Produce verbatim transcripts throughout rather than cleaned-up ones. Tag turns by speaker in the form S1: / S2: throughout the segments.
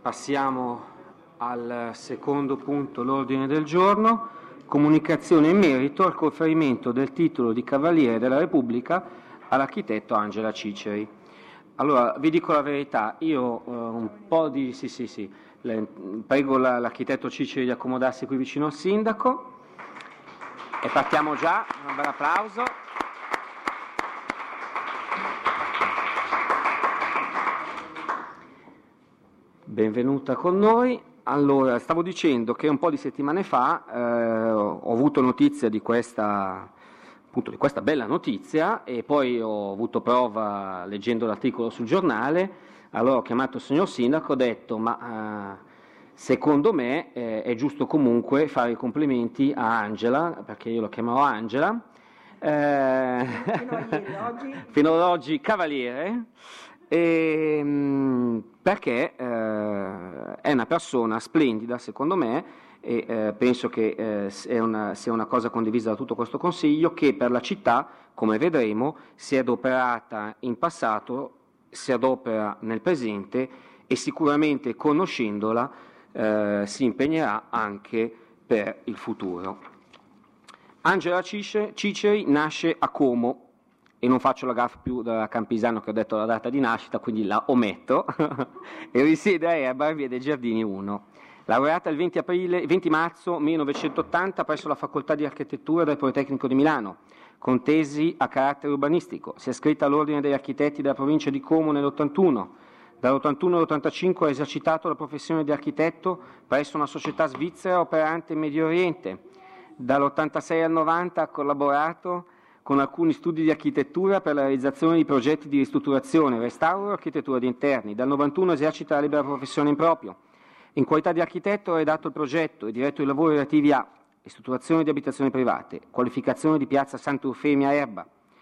S1: Passiamo al secondo punto, l'ordine del giorno, comunicazione in merito al conferimento del titolo di Cavaliere della Repubblica all'architetto Angela Ciceri. Allora, vi dico la verità, io eh, un po' di... sì, sì, sì, le, prego la, l'architetto Ciceri di accomodarsi qui vicino al sindaco e partiamo già, un bel applauso. Benvenuta con noi. Allora, stavo dicendo che un po' di settimane fa eh, ho avuto notizia di questa, appunto, di questa bella notizia e poi ho avuto prova leggendo l'articolo sul giornale. Allora ho chiamato il signor sindaco e ho detto ma eh, secondo me eh, è giusto comunque fare i complimenti a Angela, perché io lo chiamerò Angela, eh, fino, a ieri, oggi. fino ad oggi Cavaliere. E, perché eh, è una persona splendida secondo me e eh, penso che eh, sia, una, sia una cosa condivisa da tutto questo Consiglio, che per la città, come vedremo, si è adoperata in passato, si adopera nel presente e sicuramente conoscendola eh, si impegnerà anche per il futuro. Angela Ciceri nasce a Como, e non faccio la gaffa più da Campisano che ho detto la data di nascita, quindi la ometto, e risiede a Erba, via dei Giardini uno. Laureata il venti, aprile, venti marzo millenovecentottanta presso la Facoltà di Architettura del Politecnico di Milano, con tesi a carattere urbanistico. Si è iscritta all'Ordine degli Architetti della provincia di Como nell'ottantuno. Dall'ottantuno all'ottantacinque ha esercitato la professione di architetto presso una società svizzera operante in Medio Oriente. Dall'ottantasei al novanta ha collaborato con alcuni studi di architettura per la realizzazione di progetti di ristrutturazione, restauro e architettura di interni. Dal novantuno esercita la libera professione in proprio. In qualità di architetto ha redatto il progetto e diretto i lavori relativi a ristrutturazione di abitazioni private, qualificazione di piazza Sant'Eufemia a Erba,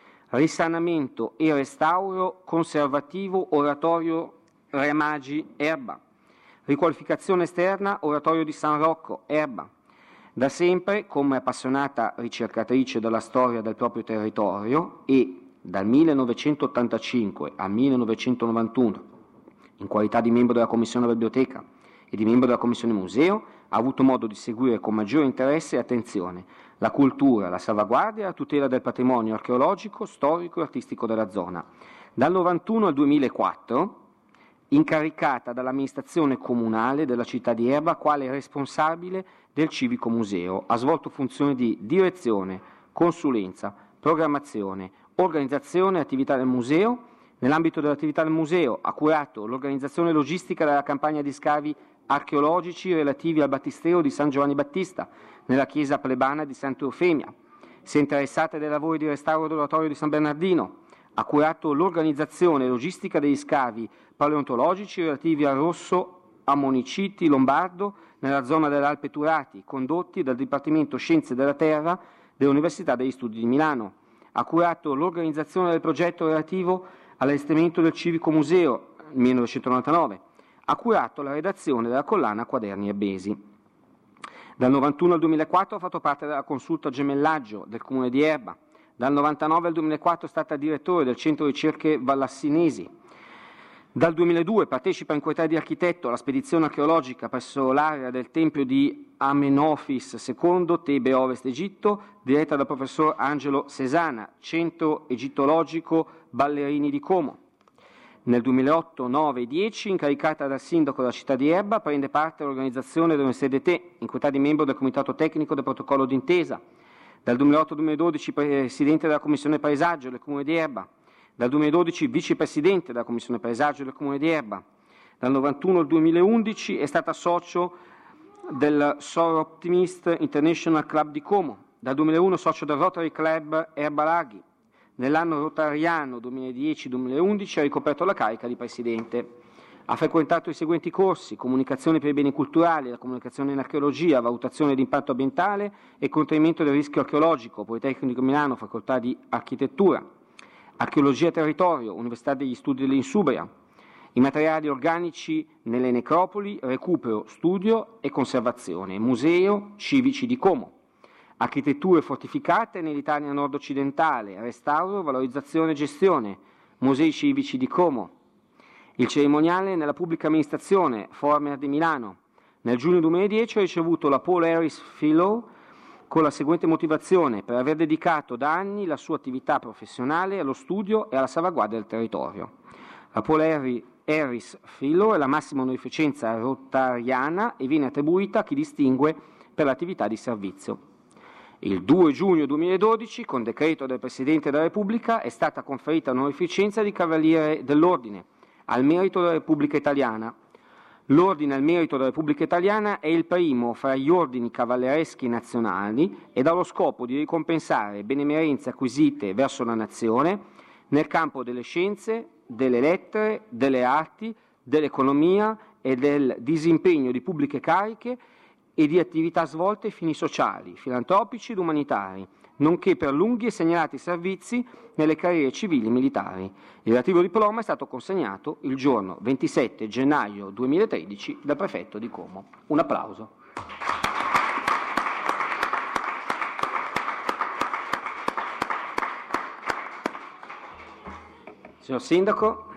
S1: risanamento e restauro conservativo oratorio Re Magi Erba, riqualificazione esterna oratorio di San Rocco Erba. Da sempre, come appassionata ricercatrice della storia del proprio territorio e dal millenovecentottantacinque al millenovecentonovantuno, in qualità di membro della Commissione Biblioteca e di membro della Commissione Museo, ha avuto modo di seguire con maggiore interesse e attenzione la cultura, la salvaguardia e la tutela del patrimonio archeologico, storico e artistico della zona. Dal novantuno al duemilaquattro, incaricata dall'amministrazione comunale della città di Erba quale responsabile del Civico Museo, ha svolto funzioni di direzione, consulenza, programmazione, organizzazione e attività del museo. Nell'ambito dell'attività del museo ha curato l'organizzazione logistica della campagna di scavi archeologici relativi al battistero di San Giovanni Battista nella chiesa plebana di Sant'Eufemia. Si è interessata dei lavori di restauro dell'oratorio di San Bernardino. Ha curato l'organizzazione logistica degli scavi paleontologici relativi al rosso ammoniciti lombardo nella zona dell'Alpe Turati, condotti dal Dipartimento Scienze della Terra dell'Università degli Studi di Milano. Ha curato l'organizzazione del progetto relativo all'allestimento del Civico Museo nel millenovecentonovantanove. Ha curato la redazione della collana Quaderni Ebbesi. Dal novantuno al duemilaquattro ha fatto parte della consulta gemellaggio del Comune di Erba. Dal novantanove al duemilaquattro è stata direttore del Centro Ricerche Vallassinesi. Dal duemiladue partecipa in qualità di architetto alla spedizione archeologica presso l'area del Tempio di Amenofis secondo, Tebe Ovest Egitto, diretta dal professor Angelo Sesana, Centro Egittologico Ballerini di Como. Nel duemilaotto, nove e dieci, incaricata dal sindaco della città di Erba, prende parte all'organizzazione dell'U S D T, in qualità di membro del Comitato Tecnico del Protocollo d'Intesa. Dal duemilaotto al duemiladodici presidente della Commissione Paesaggio del Comune di Erba. Dal duemiladodici vicepresidente della Commissione Paesaggio del Comune di Erba. Dal novantuno al duemilaundici è stata socio del Solar Optimist International Club di Como. Dal duemilauno socio del Rotary Club Erba Laghi. Nell'anno rotariano duemiladieci duemilaundici ha ricoperto la carica di presidente. Ha frequentato i seguenti corsi: comunicazione per i beni culturali, la comunicazione in archeologia, valutazione di impatto ambientale e contenimento del rischio archeologico, Politecnico di Milano, Facoltà di Architettura, archeologia territorio, Università degli Studi dell'Insubria, i materiali organici nelle necropoli, recupero, studio e conservazione, museo civici di Como, architetture fortificate nell'Italia nord-occidentale, restauro, valorizzazione e gestione, musei civici di Como, Il cerimoniale nella pubblica amministrazione, Former di Milano. Nel giugno duemiladieci ho ricevuto la Paul Harris Fellow con la seguente motivazione: per aver dedicato da anni la sua attività professionale allo studio e alla salvaguardia del territorio. La Paul Harris Fellow è la massima onorificenza rotariana e viene attribuita a chi distingue per l'attività di servizio. Il due giugno duemiladodici, con decreto del Presidente della Repubblica, è stata conferita l'onorificenza di Cavaliere dell'Ordine al merito della Repubblica Italiana. L'Ordine al merito della Repubblica Italiana è il primo fra gli ordini cavallereschi nazionali ed ha lo scopo di ricompensare benemerenze acquisite verso la nazione nel campo delle scienze, delle lettere, delle arti, dell'economia e del disimpegno di pubbliche cariche e di attività svolte ai fini sociali, filantropici ed umanitari, nonché per lunghi e segnalati servizi nelle carriere civili e militari. Il relativo diploma è stato consegnato il giorno ventisette gennaio duemilatredici dal prefetto di Como. Un applauso. Signor Sindaco.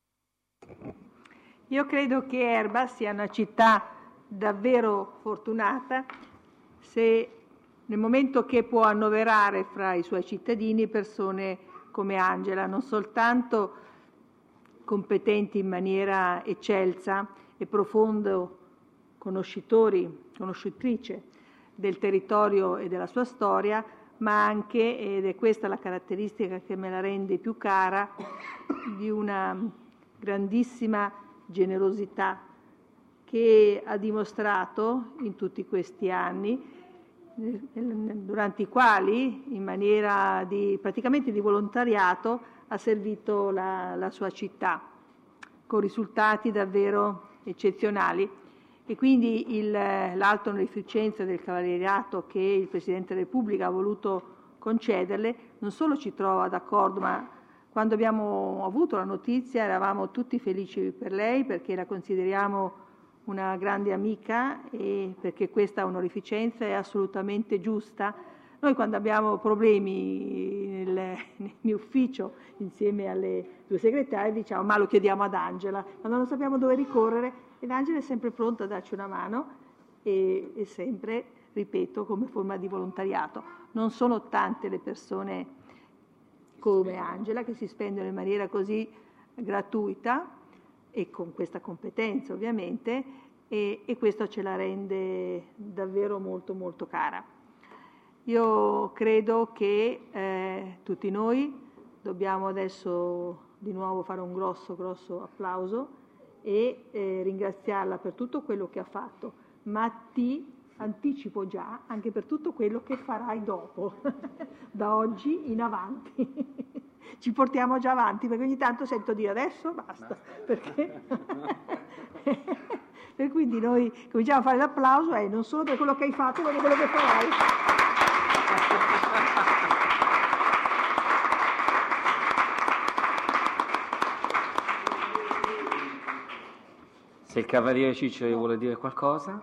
S2: Io credo che Erba sia una città davvero fortunata se nel momento che può annoverare fra i suoi cittadini persone come Angela, non soltanto competenti in maniera eccelsa e profondo conoscitori, conoscitrice del territorio e della sua storia, ma anche, ed è questa la caratteristica che me la rende più cara, di una grandissima generosità che ha dimostrato in tutti questi anni, durante i quali, in maniera di, praticamente di volontariato, ha servito la, la sua città, con risultati davvero eccezionali. E quindi il, l'alta onorificenza del Cavalieriato che il Presidente della Repubblica ha voluto concederle, non solo ci trova d'accordo, ma quando abbiamo avuto la notizia eravamo tutti felici per lei, perché la consideriamo una grande amica e perché questa onorificenza è assolutamente giusta. Noi quando abbiamo problemi nel, nel mio ufficio insieme alle due segretarie diciamo ma lo chiediamo ad Angela, quando non sappiamo dove ricorrere, ed Angela è sempre pronta a darci una mano e, e sempre, ripeto, come forma di volontariato. Non sono tante le persone come Angela che si spendono in maniera così gratuita e con questa competenza ovviamente, e, e questo ce la rende davvero molto molto cara. Io credo che eh, tutti noi dobbiamo adesso di nuovo fare un grosso grosso applauso e eh, ringraziarla per tutto quello che ha fatto, ma ti anticipo già anche per tutto quello che farai dopo, da oggi in avanti. Ci portiamo già avanti, perché ogni tanto sento dire adesso basta, basta. Perché per cui noi cominciamo a fare l'applauso e eh, non solo per quello che hai fatto, ma per quello che farai.
S1: Se il Cavaliere Cicero vuole dire qualcosa.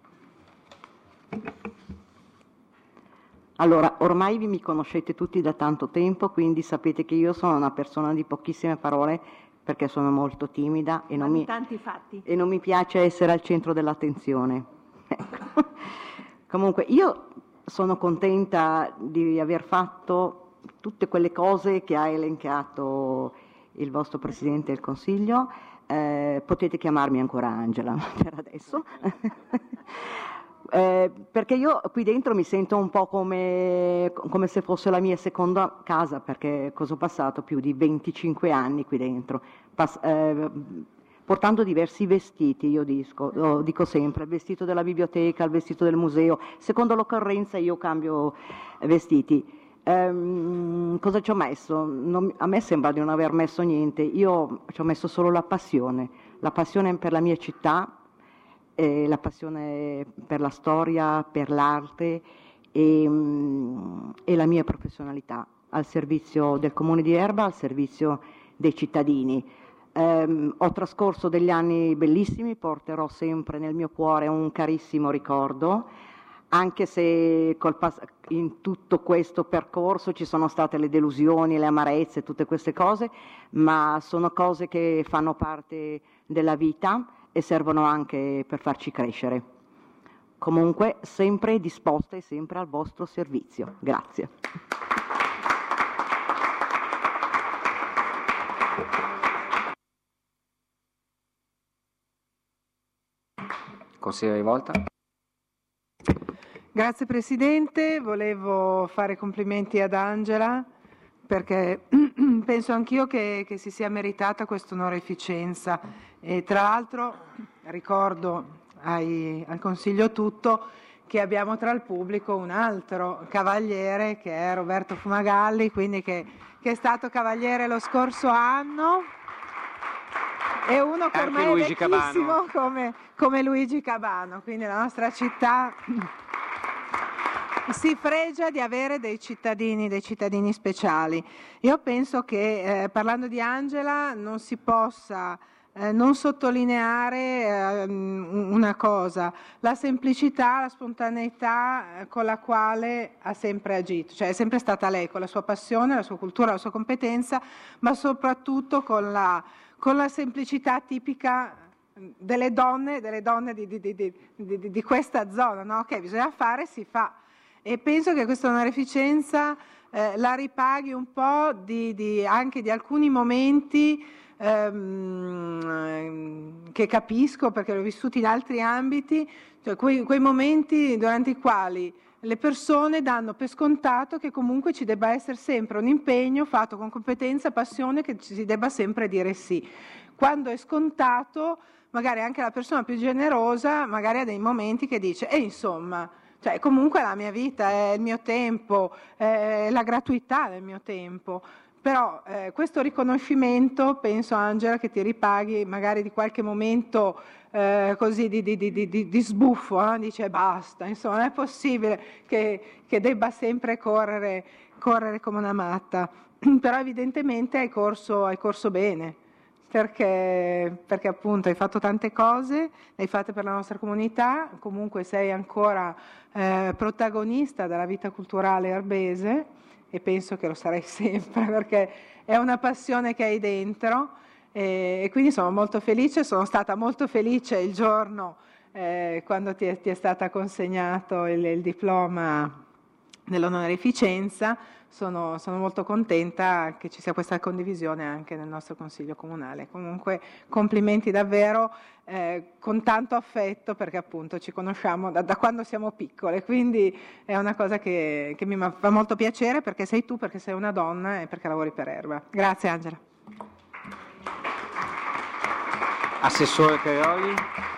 S3: Allora, ormai vi mi conoscete tutti da tanto tempo, quindi sapete che io sono una persona di pochissime parole perché sono molto timida e non, mi,
S2: tanti fatti.
S3: e non mi piace essere al centro dell'attenzione. Ecco. Comunque, io sono contenta di aver fatto tutte quelle cose che ha elencato il vostro Presidente del Consiglio. Eh, potete chiamarmi ancora Angela per adesso. Eh, perché io qui dentro mi sento un po' come, come se fosse la mia seconda casa, perché cosa ho passato più di venticinque anni qui dentro, Pass- eh, portando diversi vestiti, io dico, lo dico sempre, il vestito della biblioteca, il vestito del museo, secondo l'occorrenza io cambio vestiti. Eh, cosa ci ho messo? Non, a me sembra di non aver messo niente, io ci ho messo solo la passione, la passione per la mia città, eh, la passione per la storia, per l'arte e, mm, e la mia professionalità al servizio del Comune di Erba, al servizio dei cittadini. Eh, ho trascorso degli anni bellissimi, porterò sempre nel mio cuore un carissimo ricordo, anche se col pas- in tutto questo percorso ci sono state le delusioni, le amarezze, tutte queste cose, ma sono cose che fanno parte della vita e servono anche per farci crescere. Comunque sempre disposta e sempre al vostro servizio. Grazie.
S1: Consigliere Rivolta.
S2: Grazie Presidente, volevo fare complimenti ad Angela perché penso anch'io che, che si sia meritata questa onorificenza e tra l'altro ricordo ai, al Consiglio tutto che abbiamo tra il pubblico un altro cavaliere che è Roberto Fumagalli, quindi che, che è stato cavaliere lo scorso anno e uno che ormai è vecchissimo come, come Luigi Cabano, quindi la nostra città si fregia di avere dei cittadini, dei cittadini speciali. Io penso che eh, parlando di Angela non si possa eh, non sottolineare eh, una cosa, la semplicità, la spontaneità con la quale ha sempre agito, cioè è sempre stata lei con la sua passione, la sua cultura, la sua competenza, ma soprattutto con la, con la semplicità tipica delle donne, delle donne di, di, di, di, di, di questa zona, no? Che bisogna fare, si fa. E penso che questa onorificenza eh, la ripaghi un po' di, di, anche di alcuni momenti ehm, che capisco perché l'ho vissuti in altri ambiti, cioè quei, quei momenti durante i quali le persone danno per scontato che comunque ci debba essere sempre un impegno fatto con competenza, passione, che ci si debba sempre dire sì. Quando è scontato, magari anche la persona più generosa magari ha dei momenti che dice e eh, insomma, cioè comunque la mia vita, è il mio tempo, è la gratuità del mio tempo, però eh, questo riconoscimento penso Angela che ti ripaghi magari di qualche momento eh, così di, di, di, di, di sbuffo, no? Dice basta, insomma non è possibile che, che debba sempre correre, correre come una matta, però evidentemente hai corso, hai corso bene. Perché, perché appunto hai fatto tante cose, le hai fatte per la nostra comunità, comunque sei ancora eh, protagonista della vita culturale arbese e penso che lo sarai sempre perché è una passione che hai dentro e, e quindi sono molto felice, sono stata molto felice il giorno eh, quando ti è, ti è stato consegnato il, il diploma dell'onorificenza. Sono, sono molto contenta che ci sia questa condivisione anche nel nostro Consiglio Comunale. Comunque complimenti davvero eh, con tanto affetto perché appunto ci conosciamo da, da quando siamo piccole, quindi è una cosa che, che mi fa molto piacere perché sei tu, perché sei una donna e perché lavori per Erba. Grazie Angela.
S1: Assessore Caioli.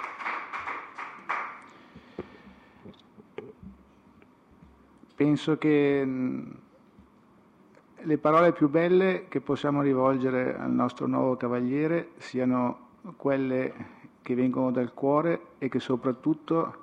S4: Penso che le parole più belle che possiamo rivolgere al nostro nuovo cavaliere siano quelle che vengono dal cuore e che soprattutto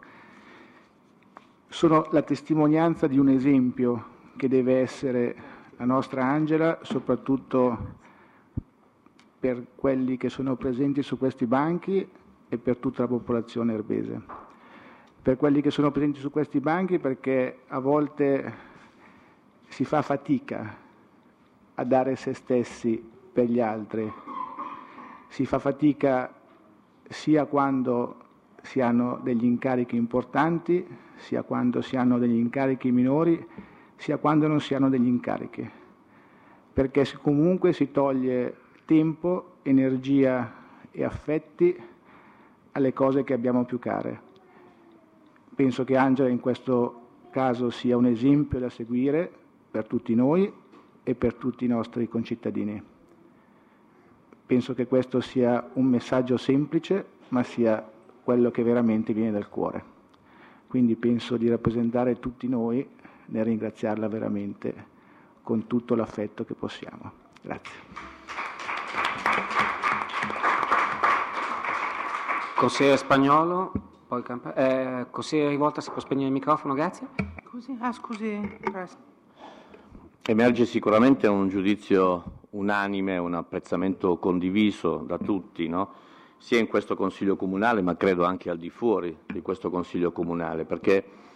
S4: sono la testimonianza di un esempio che deve essere la nostra Angela, soprattutto per quelli che sono presenti su questi banchi e per tutta la popolazione erbese. Per quelli che sono presenti su questi banchi perché a volte si fa fatica a dare se stessi per gli altri, si fa fatica sia quando si hanno degli incarichi importanti, sia quando si hanno degli incarichi minori, sia quando non si hanno degli incarichi, perché comunque si toglie tempo, energia e affetti alle cose che abbiamo più care. Penso che Angela in questo caso sia un esempio da seguire per tutti noi e per tutti i nostri concittadini. Penso che questo sia un messaggio semplice, ma sia quello che veramente viene dal cuore. Quindi penso di rappresentare tutti noi nel ringraziarla veramente con tutto l'affetto che possiamo. Grazie.
S1: Consigliere Spagnolo, poi Camp- eh, consigliere Rivolta, si può spegnere il microfono, grazie.
S2: Scusi, ah scusi, presto.
S5: Emerge sicuramente un giudizio unanime, un apprezzamento condiviso da tutti, no? Sia in questo Consiglio Comunale, ma credo anche al di fuori di questo Consiglio Comunale, perché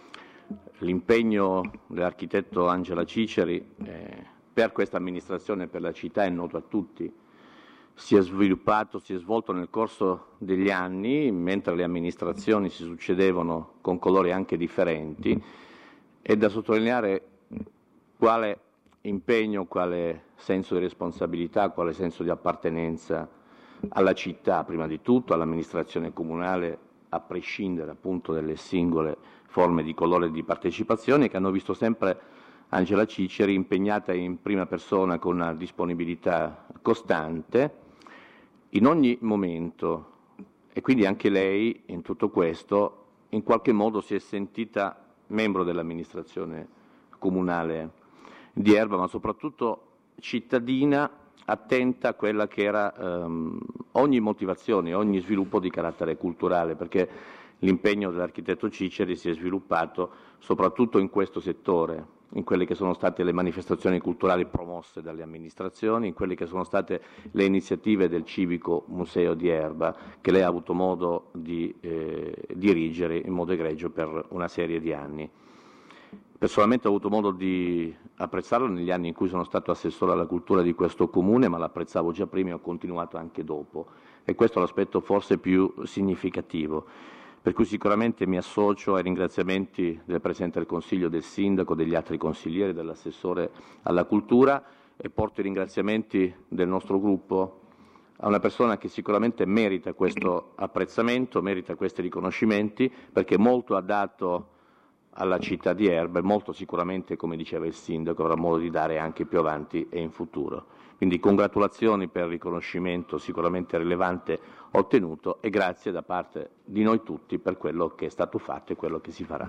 S5: L'impegno dell'architetto Angela Ciceri eh, per questa amministrazione e per la città è noto a tutti. Si è sviluppato, si è svolto nel corso degli anni, mentre le amministrazioni si succedevano con colori anche differenti. È da sottolineare quale impegno, quale senso di responsabilità, quale senso di appartenenza alla città, prima di tutto, all'amministrazione comunale, a prescindere appunto dalle singole forme di colore e di partecipazione, che hanno visto sempre Angela Ciceri impegnata in prima persona con una disponibilità costante in ogni momento, e quindi anche lei in tutto questo in qualche modo si è sentita membro dell'amministrazione comunale di Erba, ma soprattutto cittadina attenta a quella che era ehm, ogni motivazione, ogni sviluppo di carattere culturale, perché l'impegno dell'architetto Ciceri si è sviluppato soprattutto in questo settore, in quelle che sono state le manifestazioni culturali promosse dalle amministrazioni, in quelle che sono state le iniziative del Civico Museo di Erba, che lei ha avuto modo di eh, dirigere in modo egregio per una serie di anni. Personalmente ho avuto modo di apprezzarlo negli anni in cui sono stato assessore alla cultura di questo comune, ma l'apprezzavo già prima e ho continuato anche dopo, e questo è l'aspetto forse più significativo. Per cui sicuramente mi associo ai ringraziamenti del Presidente del Consiglio, del Sindaco, degli altri consiglieri, dell'assessore alla cultura, e porto i ringraziamenti del nostro gruppo a una persona che sicuramente merita questo apprezzamento, merita questi riconoscimenti, perché molto ha dato alla città di Erba e molto sicuramente, come diceva il Sindaco, avrà modo di dare anche più avanti e in futuro. Quindi congratulazioni per il riconoscimento sicuramente rilevante ottenuto e grazie da parte di noi tutti per quello che è stato fatto e quello che si farà.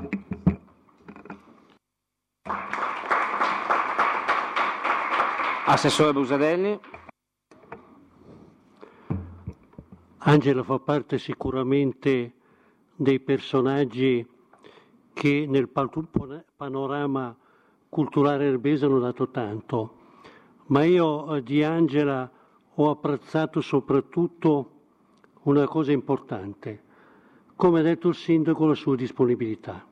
S1: Assessore Brusadelli.
S6: Angela fa parte sicuramente dei personaggi che nel panorama culturale erbese hanno dato tanto, ma io di Angela ho apprezzato soprattutto una cosa importante, come ha detto il Sindaco, la sua disponibilità.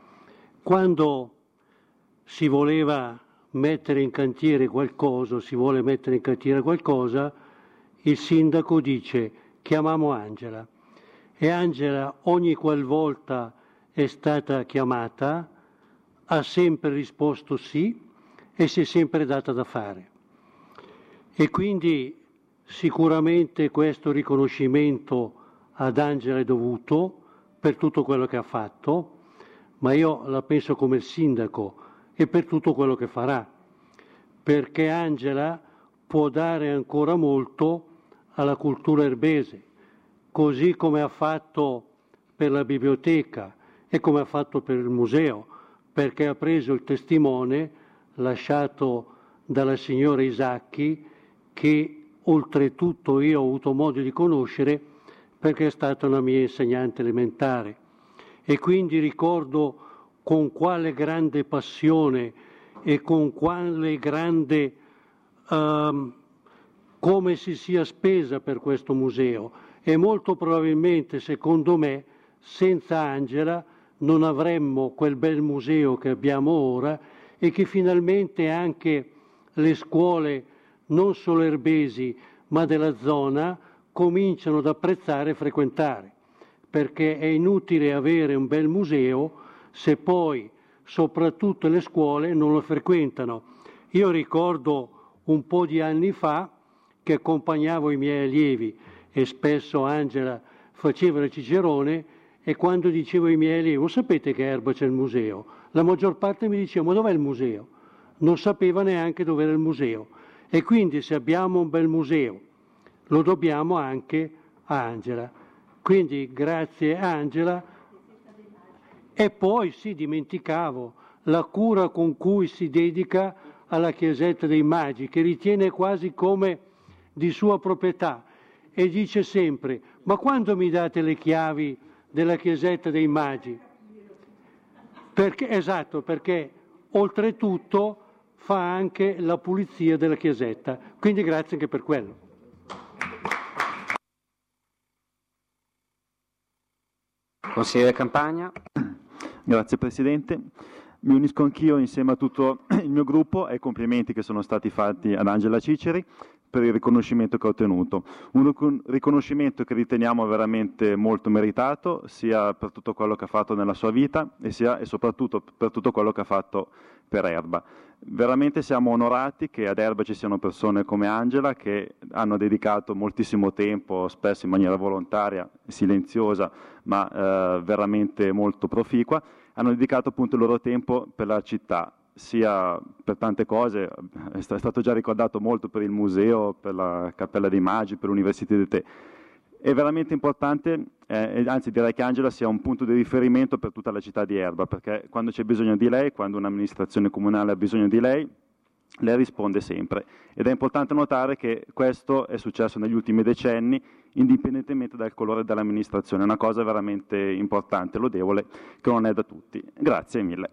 S6: Quando si voleva mettere in cantiere qualcosa, si vuole mettere in cantiere qualcosa, il Sindaco dice chiamiamo Angela, e Angela ogni qualvolta è stata chiamata ha sempre risposto sì e si è sempre data da fare. E quindi sicuramente questo riconoscimento ad Angela è dovuto per tutto quello che ha fatto, ma io la penso come il Sindaco e per tutto quello che farà, perché Angela può dare ancora molto alla cultura erbese, così come ha fatto per la biblioteca e come ha fatto per il museo, perché ha preso il testimone lasciato dalla signora Isacchi, che oltretutto io ho avuto modo di conoscere perché è stata una mia insegnante elementare, e quindi ricordo con quale grande passione e con quale grande uh, come si sia spesa per questo museo, e molto probabilmente, secondo me, senza Angela non avremmo quel bel museo che abbiamo ora, e che finalmente anche le scuole non solo erbesi ma della zona cominciano ad apprezzare e frequentare, perché è inutile avere un bel museo se poi soprattutto le scuole non lo frequentano. Io ricordo un po' di anni fa che accompagnavo i miei allievi e spesso Angela faceva il cicerone, e quando dicevo ai miei allievi sapete che a Erba c'è il museo, la maggior parte mi diceva ma dov'è il museo? Non sapeva neanche dove era il museo. E quindi se abbiamo un bel museo lo dobbiamo anche a Angela. Quindi grazie Angela. E poi sì, dimenticavo la cura con cui si dedica alla Chiesetta dei Magi, che ritiene quasi come di sua proprietà, e dice sempre ma quando mi date le chiavi della Chiesetta dei Magi? Perché, esatto, perché oltretutto fa anche la pulizia della chiesetta, quindi grazie anche per quello.
S1: Consigliere Campagna.
S7: Grazie Presidente. Mi unisco anch'io insieme a tutto il mio gruppo ai complimenti che sono stati fatti ad Angela Ciceri per il riconoscimento che ha ottenuto. Un riconoscimento che riteniamo veramente molto meritato, sia per tutto quello che ha fatto nella sua vita e sia e soprattutto per tutto quello che ha fatto per Erba. Veramente siamo onorati che ad Erba ci siano persone come Angela che hanno dedicato moltissimo tempo, spesso in maniera volontaria, silenziosa, ma eh, veramente molto proficua, hanno dedicato appunto il loro tempo per la città, sia per tante cose, è stato già ricordato molto per il museo, per la Cappella dei Magi, per l'Università di Te. È veramente importante, eh, anzi direi che Angela sia un punto di riferimento per tutta la città di Erba, perché quando c'è bisogno di lei, quando un'amministrazione comunale ha bisogno di lei, lei risponde sempre. Ed è importante notare che questo è successo negli ultimi decenni, indipendentemente dal colore dell'amministrazione. È una cosa veramente importante, lodevole, che non è da tutti. Grazie mille.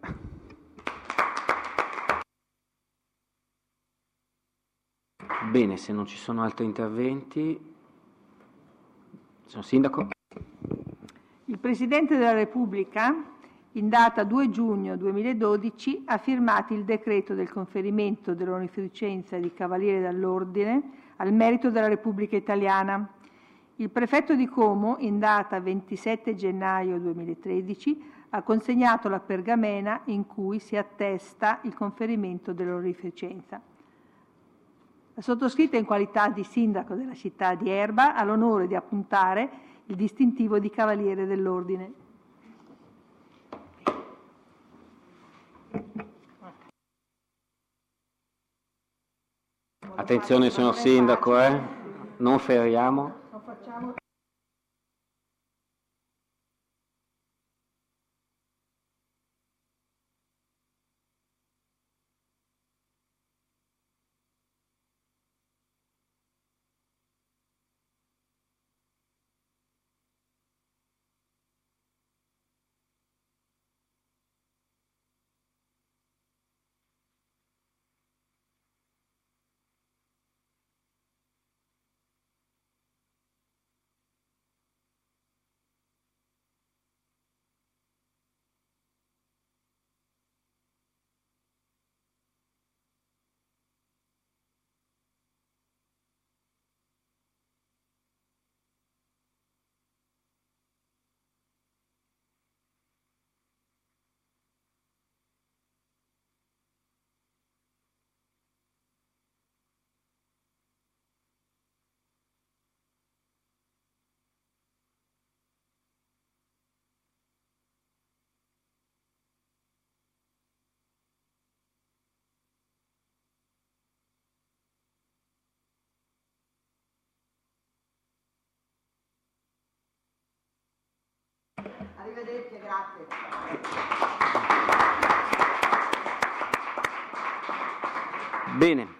S1: Bene, se non ci sono altri interventi... Signor Sindaco.
S2: Il Presidente della Repubblica, in data due giugno duemiladodici, ha firmato il decreto del conferimento dell'onorificenza di Cavaliere dall'Ordine al merito della Repubblica Italiana. Il Prefetto di Como, in data ventisette gennaio duemilatredici, ha consegnato la pergamena in cui si attesta il conferimento dell'onorificenza. La sottoscritta, in qualità di sindaco della città di Erba, ha l'onore di appuntare il distintivo di Cavaliere dell'Ordine.
S1: Attenzione, signor Sindaco, eh? Non feriamo.
S2: Non facciamo...
S3: Arrivederci, grazie.
S1: Bene.